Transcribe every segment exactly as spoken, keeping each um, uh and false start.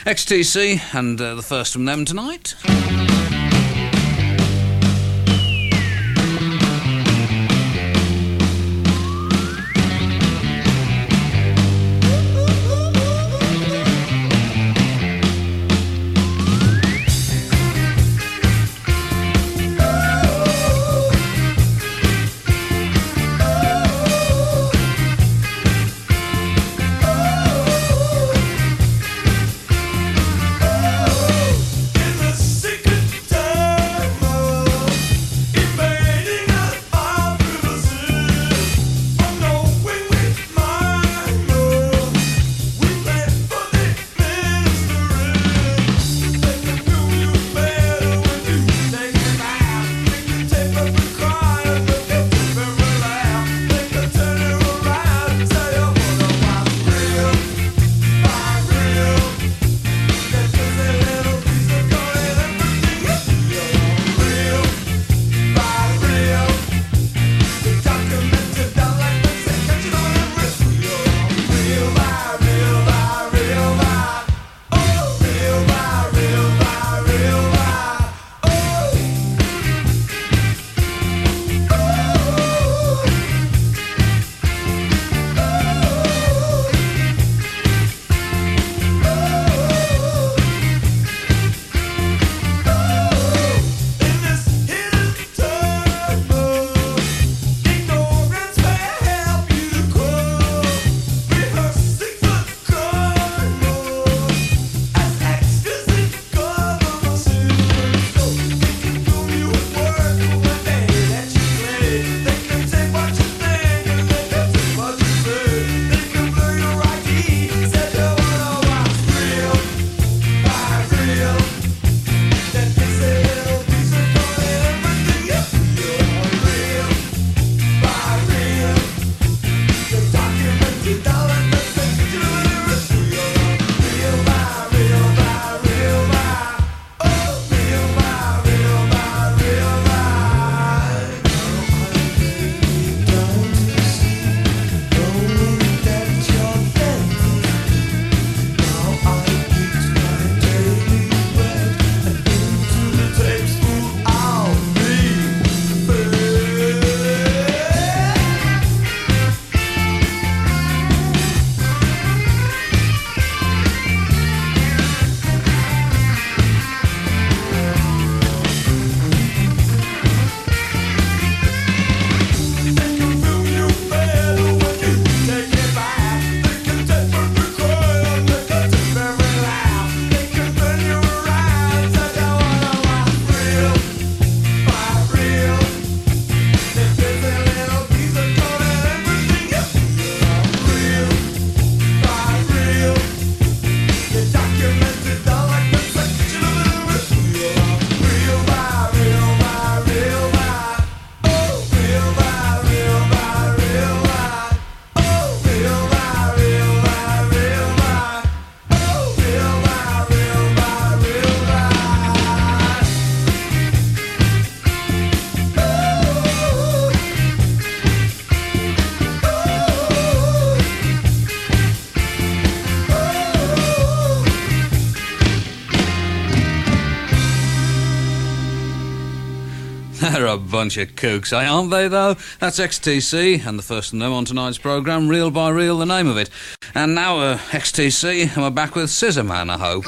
X T C, and uh, the first from them tonight. They're a bunch of kooks, eh, aren't they, though? That's X T C, and the first of them on tonight's programme, Reel by Reel, the name of it. And now, uh, X T C, and we're back with Scissor Man, I hope.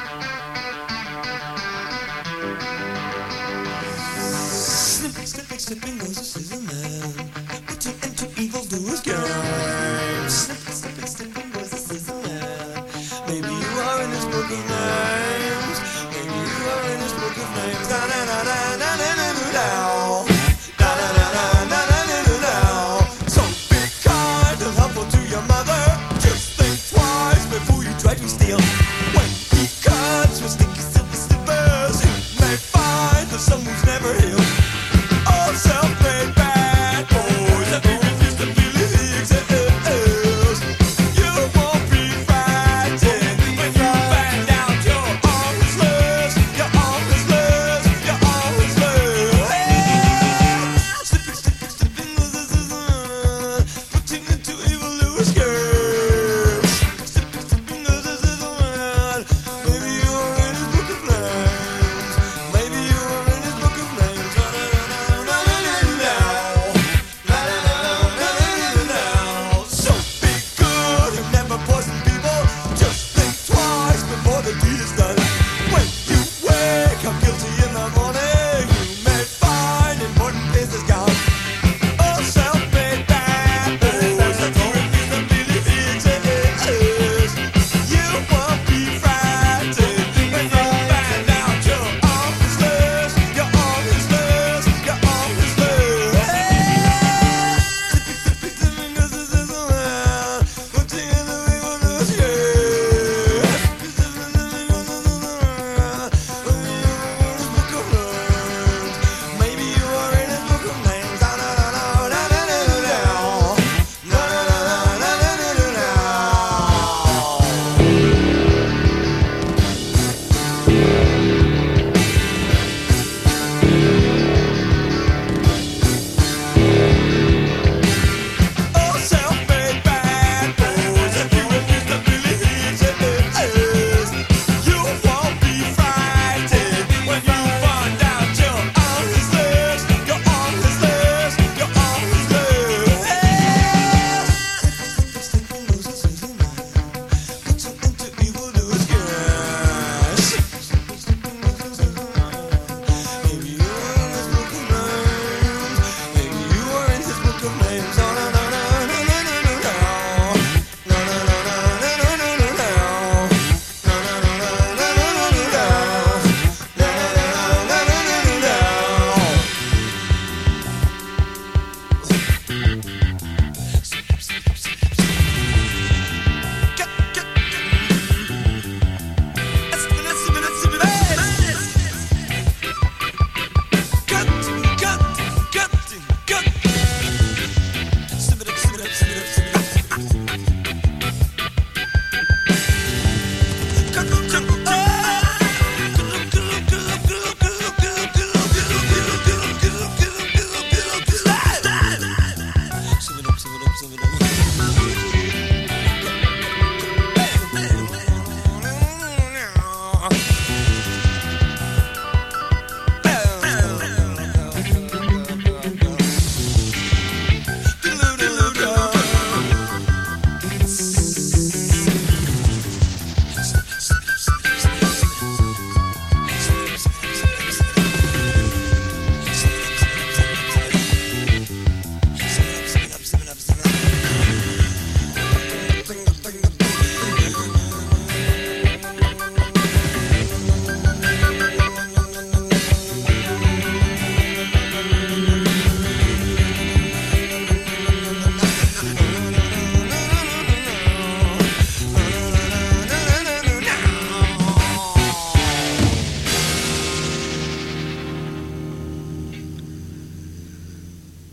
Snipping, snipping, snipping goes a Scissor Man. Into, into evildoers' game. Snipping, snipping, snipping goes a Scissor Man. Maybe you are in his book of names. Maybe you are in his book of names. Da da da da da da da da da. Da da da da da da da da da. So be kind and helpful to your mother. Just think twice before you try to steal. When he cuts with stinky silver slippers, you may find that someone's never healed. All self-made bad boys that we refuse to believe exist. You won't be frightened when you find out you're on his list. You're on his list. You're on his list.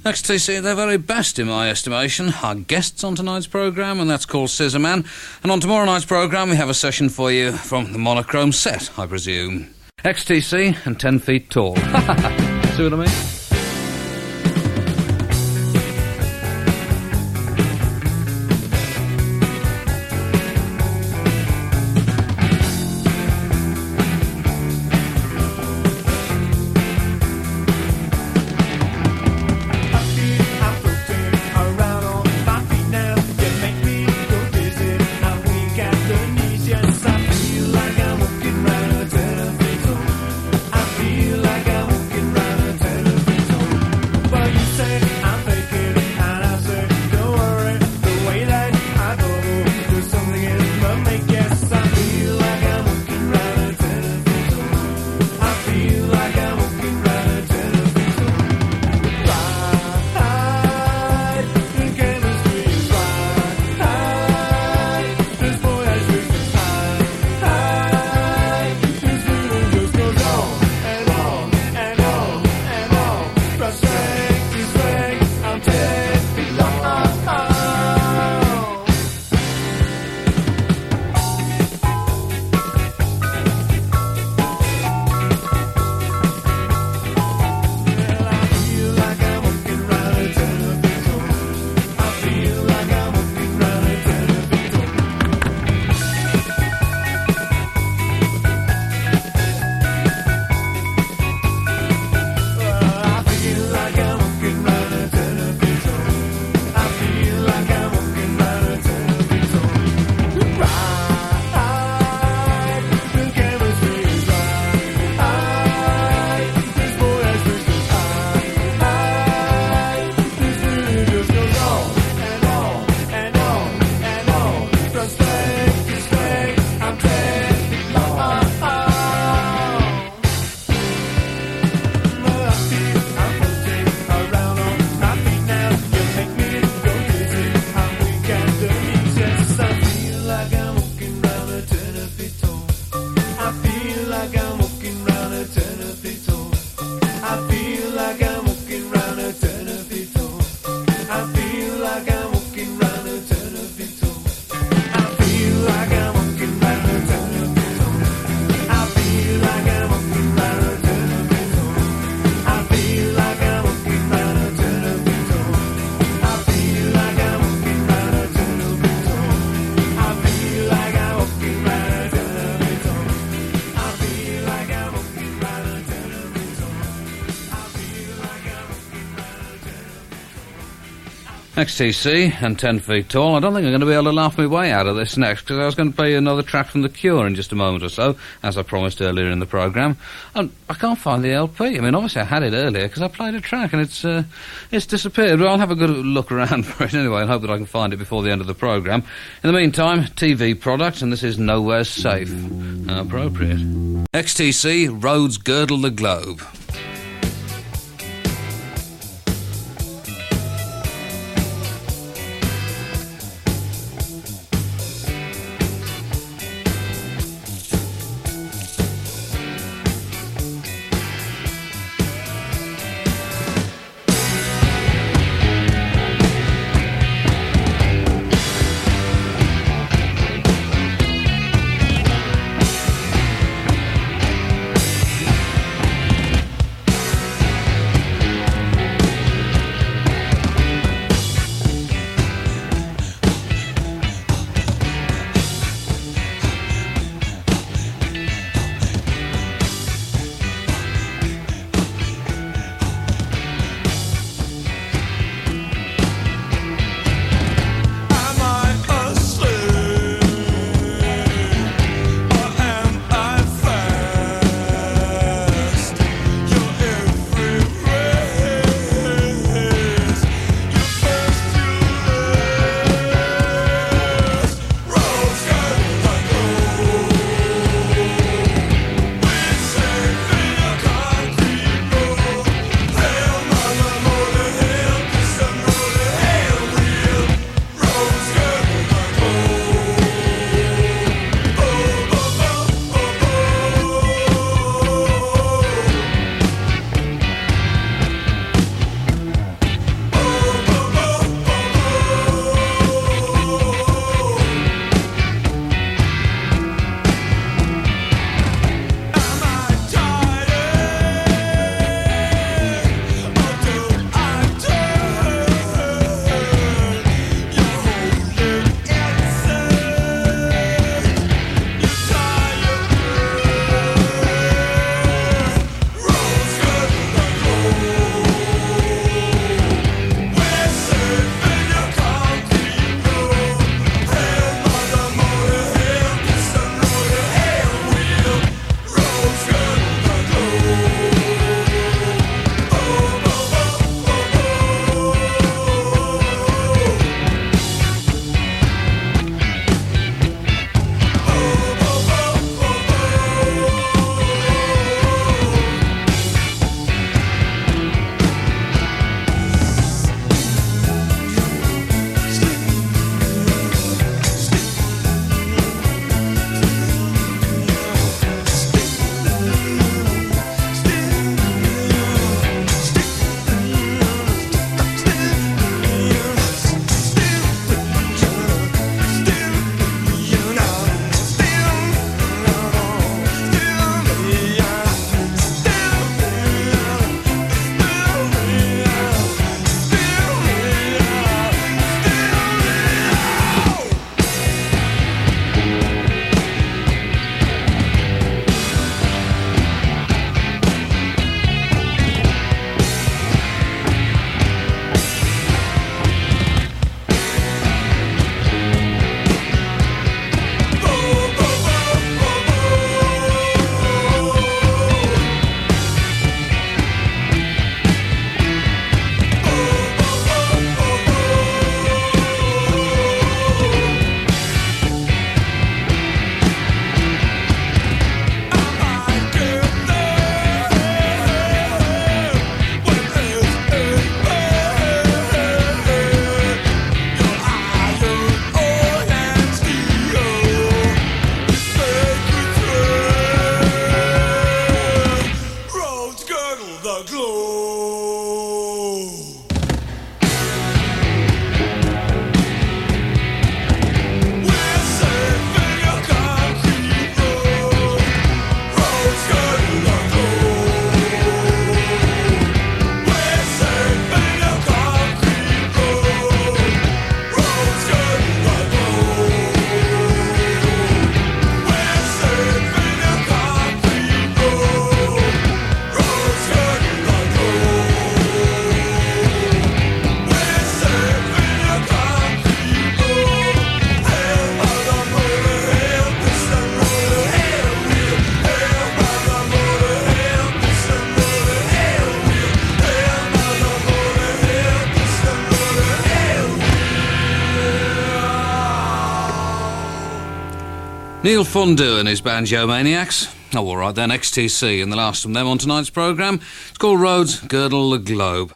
X T C at their very best, in my estimation. Our guests on tonight's programme, and that's called Scissorman. And on tomorrow night's programme, we have a session for you from the Monochrome set, I presume. X T C and ten feet tall. See what I mean? X T C and ten feet tall. I don't think I'm going to be able to laugh my way out of this next, because I was going to play you another track from The Cure in just a moment or so, as I promised earlier in the programme. And I can't find the L P. I mean, obviously I had it earlier because I played a track and it's uh, it's disappeared. Well, I'll have a good look around for it anyway and hope that I can find it before the end of the programme. In the meantime, T V product, and this is Nowhere Safe. How appropriate. X T C, Roads Girdle the Globe. Neil Fondue and his Banjo Maniacs. Oh, all right then, X T C and the last from them on tonight's programme. It's called Roads Girdle the Globe.